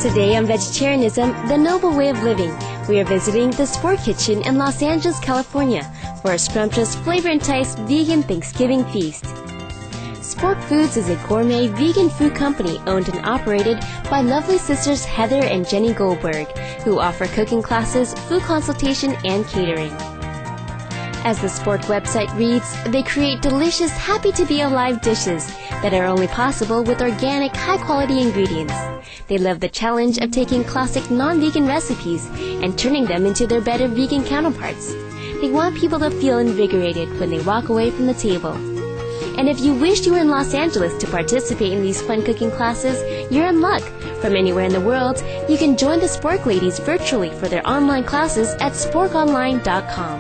Today on Vegetarianism, the Noble Way of Living, we are visiting the Sport Kitchen in Los Angeles, California for a scrumptious, flavor-enticed vegan Thanksgiving feast. Sport Foods is a gourmet vegan food company owned and operated by lovely sisters Heather and Jenny Goldberg, who offer cooking classes, food consultation, and catering. As the Sport website reads, they create delicious, happy-to-be-alive dishes that are only possible with organic, high-quality ingredients. They love the challenge of taking classic non-vegan recipes and turning them into their better vegan counterparts. They want people to feel invigorated when they walk away from the table. And if you wished you were in Los Angeles to participate in these fun cooking classes, you're in luck. From anywhere in the world, you can join the Spork Ladies virtually for their online classes at sporkonline.com.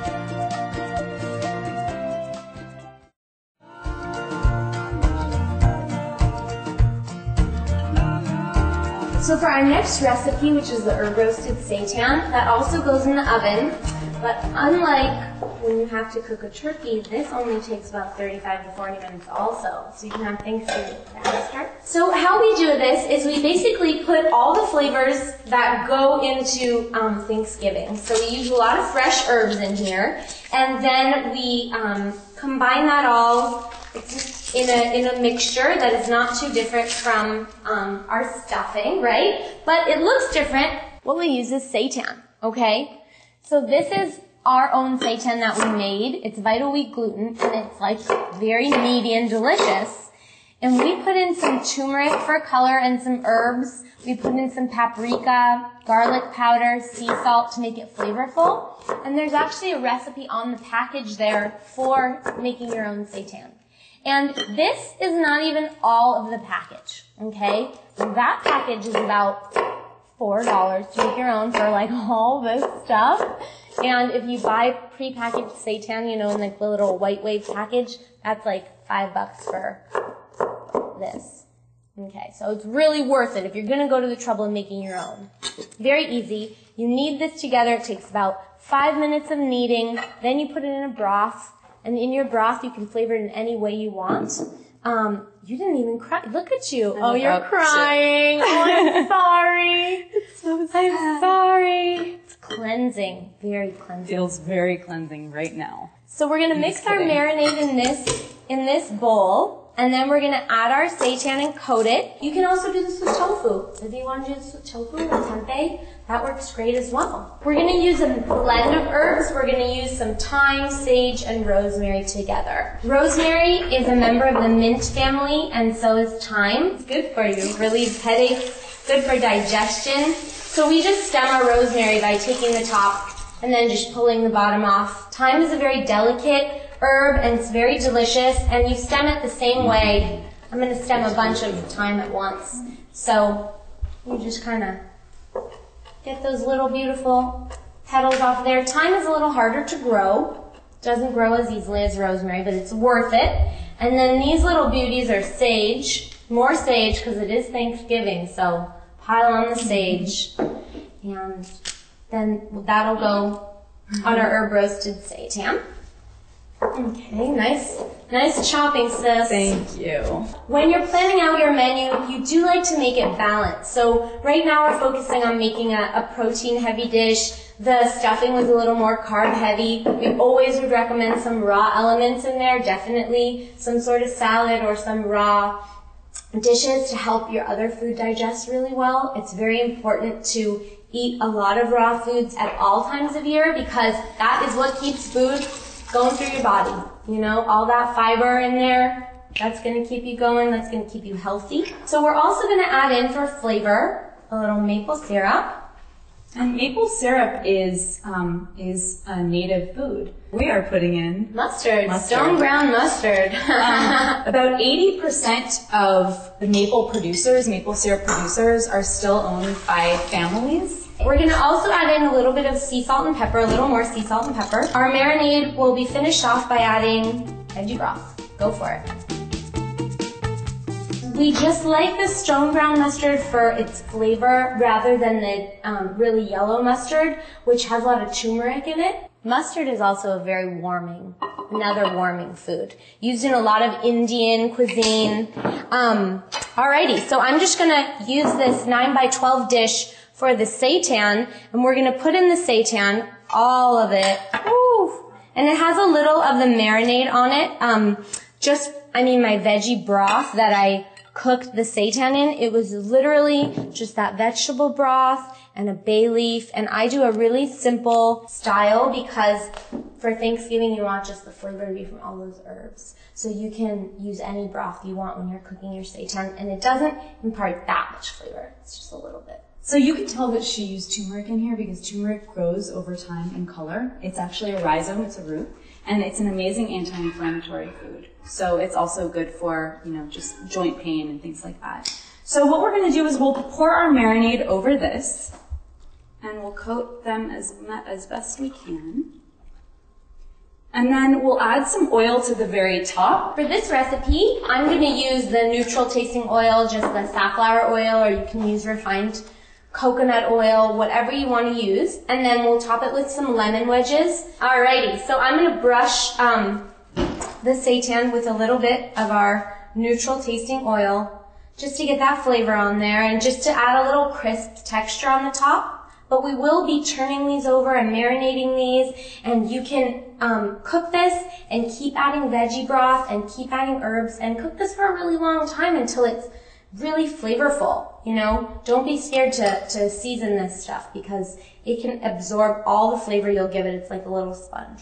So for our next recipe, which is the herb roasted seitan, that also goes in the oven, but unlike when you have to cook a turkey, this only takes about 35 to 40 minutes also, so you can have Thanksgiving faster. So how we do this is we basically put all the flavors that go into Thanksgiving. So we use a lot of fresh herbs in here, and then we combine that all in a mixture that is not too different from our stuffing, right? But it looks different. What we use is seitan, okay? So this is our own seitan that we made. It's Vital Wheat gluten, and it's like very meaty and delicious. And we put in some turmeric for color and some herbs. We put in some paprika, garlic powder, sea salt to make it flavorful. And there's actually a recipe on the package there for making your own seitan. And this is not even all of the package, okay? That package is about $4 to make your own for like all this stuff. And if you buy prepackaged seitan, you know, in like the little White Wave package, that's like $5 for this. Okay, so it's really worth it if you're gonna go to the trouble of making your own. Very easy. You knead this together. It takes about 5 minutes of kneading. Then you put it in a broth. And in your broth, you can flavor it in any way you want. You didn't even cry. Look at you. Oh, you're crying. Oh, I'm sorry. It's so sad. I'm sorry. It's cleansing. Very cleansing. Feels very cleansing right now. So we're going to mix our marinade in this bowl. And then we're going to add our seitan and coat it. You can also do this with tofu. If you want to do this with tofu or tempeh, that works great as well. We're going to use a blend of herbs. We're going to use some thyme, sage, and rosemary together. Rosemary is a member of the mint family, and so is thyme. It's good for you. Relieves headaches, good for digestion. So we just stem our rosemary by taking the top and then just pulling the bottom off. Thyme is a very delicate herb, and it's very delicious, and you stem it the same way. I'm going to stem a bunch of thyme at once. So you just kind of get those little beautiful petals off there. Thyme is a little harder to grow. Doesn't grow as easily as rosemary, but it's worth it. And then these little beauties are sage. More sage because it is Thanksgiving, so pile on the sage. And then that'll go on our herb roasted seitan. Okay, nice chopping, sis. Thank you. When you're planning out your menu, you do like to make it balanced. So right now we're focusing on making a protein-heavy dish. The stuffing was a little more carb-heavy. We always would recommend some raw elements in there, definitely some sort of salad or some raw dishes to help your other food digest really well. It's very important to eat a lot of raw foods at all times of year because that is what keeps food going through your body. You know, all that fiber in there, that's going to keep you going, that's going to keep you healthy. So we're also going to add in for flavor a little maple syrup. And maple syrup is a native food. We are putting in Mustard. Stone ground mustard. About 80% of the maple syrup producers, are still owned by families. We're going to also add in a little bit of sea salt and pepper, a little more sea salt and pepper. Our marinade will be finished off by adding veggie broth. Go for it. We just like the stone ground mustard for its flavor rather than the really yellow mustard, which has a lot of turmeric in it. Mustard is also a very warming, another warming food. Used in a lot of Indian cuisine. Alrighty, so I'm just gonna use this 9 by 12 dish for the seitan, and we're gonna put in the seitan, all of it. Woo! And it has a little of the marinade on it. My veggie broth that I cooked the seitan in. It was literally just that vegetable broth and a bay leaf. And I do a really simple style because for Thanksgiving, you want just the flavor to be from all those herbs. So you can use any broth you want when you're cooking your seitan, and it doesn't impart that much flavor. It's just a little bit. So you can tell that she used turmeric in here because turmeric grows over time in color. It's actually a rhizome, it's a root, and it's an amazing anti-inflammatory food. So it's also good for, just joint pain and things like that. So what we're going to do is we'll pour our marinade over this, and we'll coat them as best we can. And then we'll add some oil to the very top. For this recipe, I'm going to use the neutral tasting oil, just the safflower oil, or you can use refined coconut oil, whatever you want to use. And then we'll top it with some lemon wedges. Alrighty, so I'm going to brush the seitan with a little bit of our neutral tasting oil, just to get that flavor on there and just to add a little crisp texture on the top. But we will be turning these over and marinating these, and you can cook this and keep adding veggie broth and keep adding herbs and cook this for a really long time until it's really flavorful. Don't be scared to season this stuff because it can absorb all the flavor you'll give it. It's like a little sponge.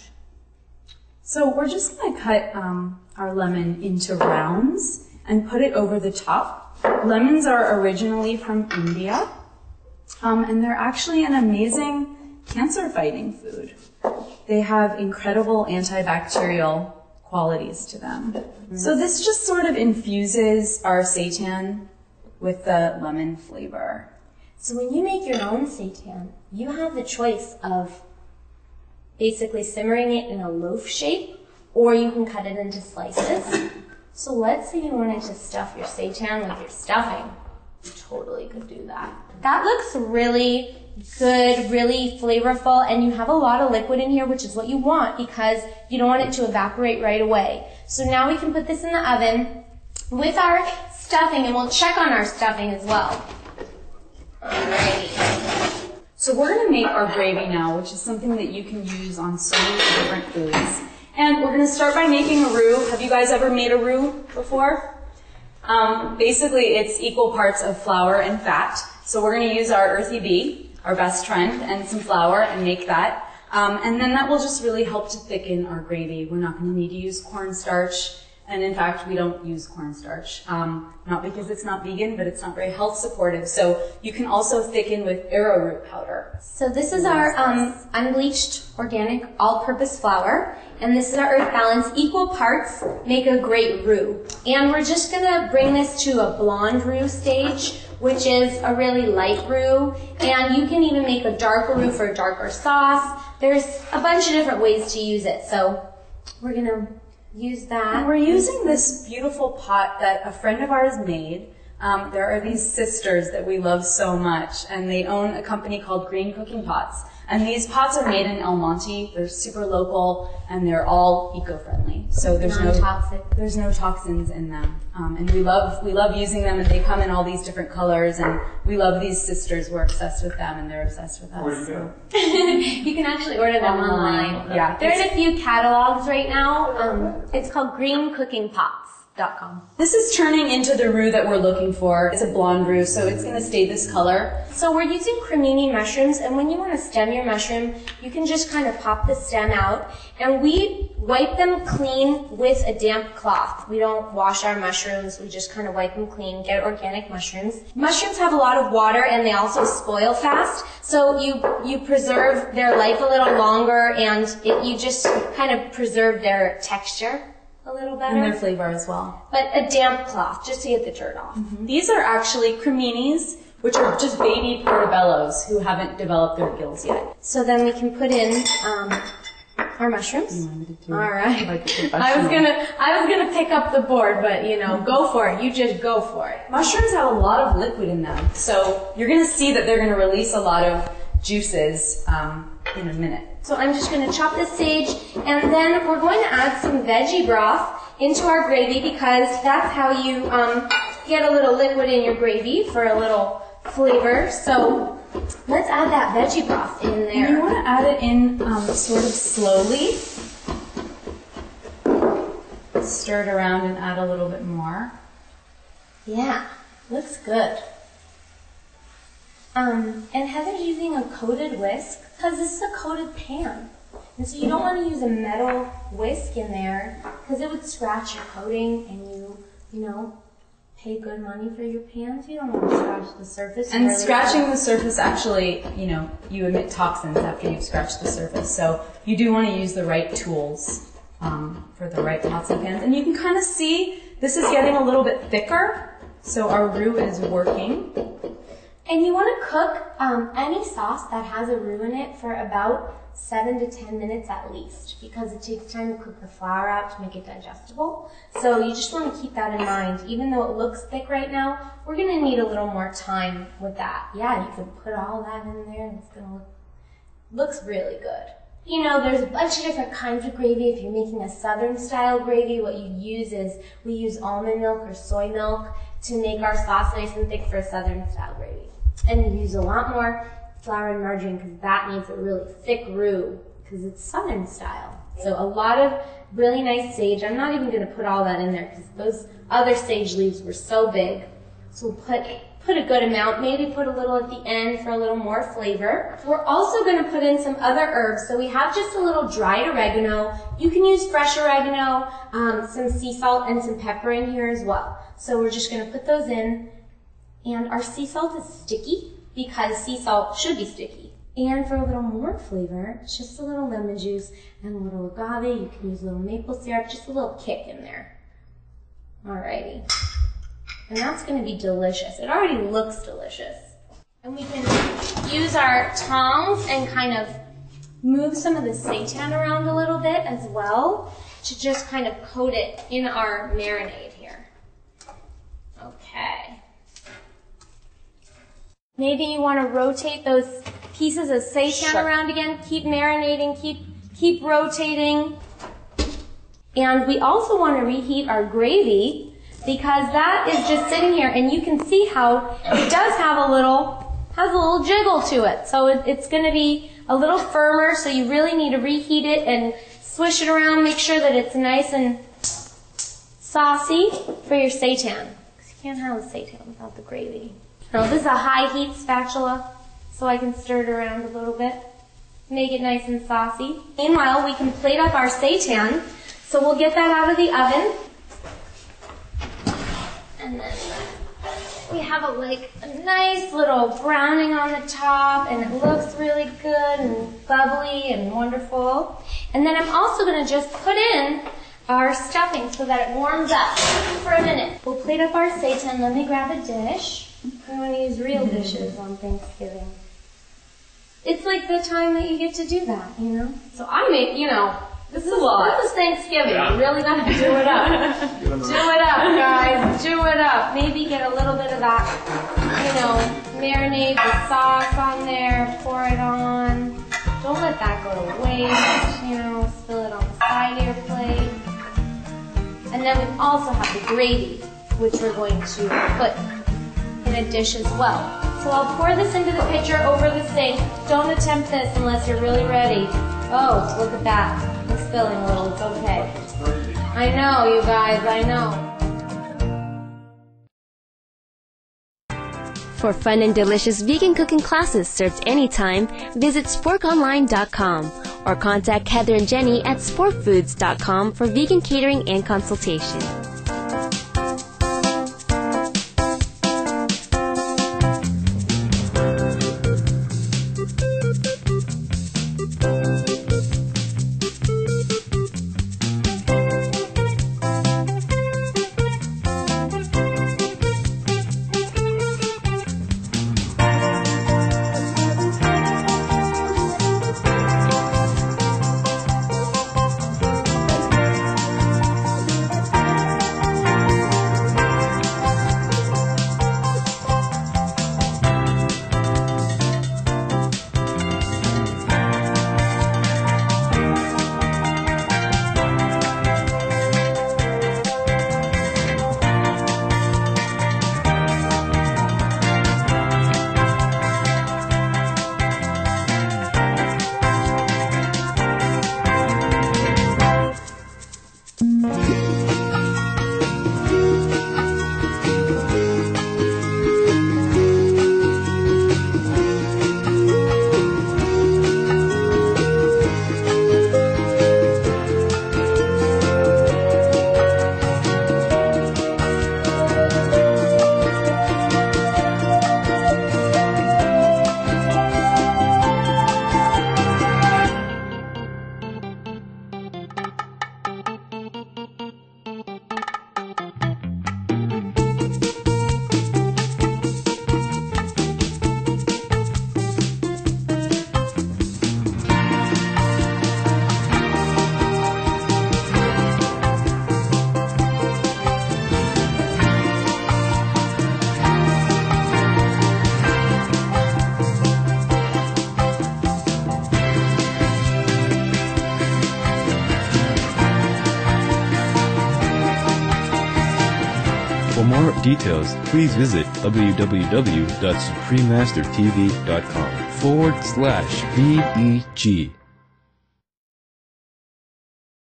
So we're just going to cut our lemon into rounds and put it over the top. Lemons are originally from India, and they're actually an amazing cancer-fighting food. They have incredible antibacterial qualities to them. So this just sort of infuses our seitan with the lemon flavor. So when you make your own seitan, you have the choice of basically simmering it in a loaf shape, or you can cut it into slices. So let's say you wanted to stuff your seitan with your stuffing. You totally could do that. That looks really good, really flavorful, and you have a lot of liquid in here, which is what you want because you don't want it to evaporate right away. So now we can put this in the oven with our stuffing, and we'll check on our stuffing as well. Alrighty. So we're going to make our gravy now, which is something that you can use on so many different foods. And we're going to start by making a roux. Have you guys ever made a roux before? Basically, it's equal parts of flour and fat. So we're going to use our earthy bee, our best friend, and some flour and make that. And then that will just really help to thicken our gravy. We're not going to need to use cornstarch. And in fact, we don't use cornstarch. Not because it's not vegan, but it's not very health supportive. So you can also thicken with arrowroot powder. So this is our unbleached organic all-purpose flour. And this is our Earth Balance. Equal parts make a great roux. And we're just going to bring this to a blonde roux stage, which is a really light roux. And you can even make a darker roux for a darker sauce. There's a bunch of different ways to use it. So we're going to use that. And we're using this beautiful pot that a friend of ours made. There are these sisters that we love so much, and they own a company called Green Cooking Pots. And these pots are made in El Monte. They're super local, and they're all eco-friendly. So there's no toxins in them. And we love using them, and they come in all these different colors, and we love these sisters. We're obsessed with them, and they're obsessed with us. Where do you go? You can actually order them online. Yeah. They're in a few catalogs right now. It's called greencookingpots.com. This is turning into the roux that we're looking for. It's a blonde roux, so it's going to stay this color. So we're using cremini mushrooms, and when you want to stem your mushroom, you can just kind of pop the stem out, and we wipe them clean with a damp cloth. We don't wash our mushrooms, we just kind of wipe them clean, get organic mushrooms. Mushrooms have a lot of water, and they also spoil fast, so you preserve their life a little longer, and you just kind of preserve their texture a little better. And their flavor as well. But a damp cloth, just to get the dirt off. Mm-hmm. These are actually creminis, which are just baby portobellos who haven't developed their gills yet. So then we can put in our mushrooms. All right. I was gonna pick up the board, but go for it. You just go for it. Mushrooms have a lot of liquid in them, so you're gonna see that they're gonna release a lot of juices in a minute. So I'm just going to chop the sage, and then we're going to add some veggie broth into our gravy because that's how you get a little liquid in your gravy for a little flavor. So let's add that veggie broth in there. You want to add it in sort of slowly. Stir it around and add a little bit more. Yeah, looks good. And Heather's using a coated whisk because this is a coated pan. And so you don't want to use a metal whisk in there because it would scratch your coating and you know, pay good money for your pans. You don't want to scratch the surface. And scratching the surface actually, you emit toxins after you've scratched the surface. So you do want to use the right tools for the right pots and pans. And you can kind of see this is getting a little bit thicker. So our roux is working. And you want to cook any sauce that has a roux in it for about 7 to 10 minutes at least because it takes time to cook the flour out to make it digestible. So you just want to keep that in mind. Even though it looks thick right now, we're going to need a little more time with that. Yeah, you can put all that in there and it's going to looks really good. You know, there's a bunch of different kinds of gravy. If you're making a southern style gravy, what you use is we use almond milk or soy milk to make our sauce nice and thick for a southern style gravy. And you use a lot more flour and margarine because that needs a really thick roux because it's southern style. So a lot of really nice sage. I'm not even going to put all that in there because those other sage leaves were so big. So we'll put a good amount, maybe put a little at the end for a little more flavor. We're also going to put in some other herbs. So we have just a little dried oregano. You can use fresh oregano, some sea salt, and some pepper in here as well. So we're just going to put those in. And our sea salt is sticky because sea salt should be sticky. And for a little more flavor, just a little lemon juice and a little agave. You can use a little maple syrup, just a little kick in there. Alrighty. And that's going to be delicious. It already looks delicious. And we can use our tongs and kind of move some of the seitan around a little bit as well to just kind of coat it in our marinade here. Okay. Maybe you want to rotate those pieces of seitan around again. Keep marinating, keep rotating. And we also want to reheat our gravy because that is just sitting here and you can see how it does have a little jiggle to it. So it's going to be a little firmer, so you really need to reheat it and swish it around, make sure that it's nice and saucy for your seitan. Because you can't have a seitan without the gravy. Now this is a high heat spatula, so I can stir it around a little bit, make it nice and saucy. Meanwhile, we can plate up our seitan, so we'll get that out of the oven. And then we have a nice little browning on the top, and it looks really good and bubbly and wonderful. And then I'm also going to just put in our stuffing so that it warms up for a minute. We'll plate up our seitan. Let me grab a dish. I want to use real dishes on Thanksgiving. It's like the time that you get to do that, you know? So I make, this is a lot. This is Thanksgiving. Yeah. You really got to do it up. Do it up, guys. Do it up. Maybe get a little bit of that, marinade the sauce on there. Pour it on. Don't let that go to waste. Spill it on the side of your plate. And then we also have the gravy, which we're going to put in a dish as well. So I'll pour this into the pitcher over the sink. Don't attempt this unless you're really ready. Oh, look at that. I'm spilling a little. It's okay. I know, you guys. I know. For fun and delicious vegan cooking classes served anytime, visit sporkonline.com or contact Heather and Jenny at sportfoods.com for vegan catering and consultation. For more details, please visit www.suprememastertv.com/VEG.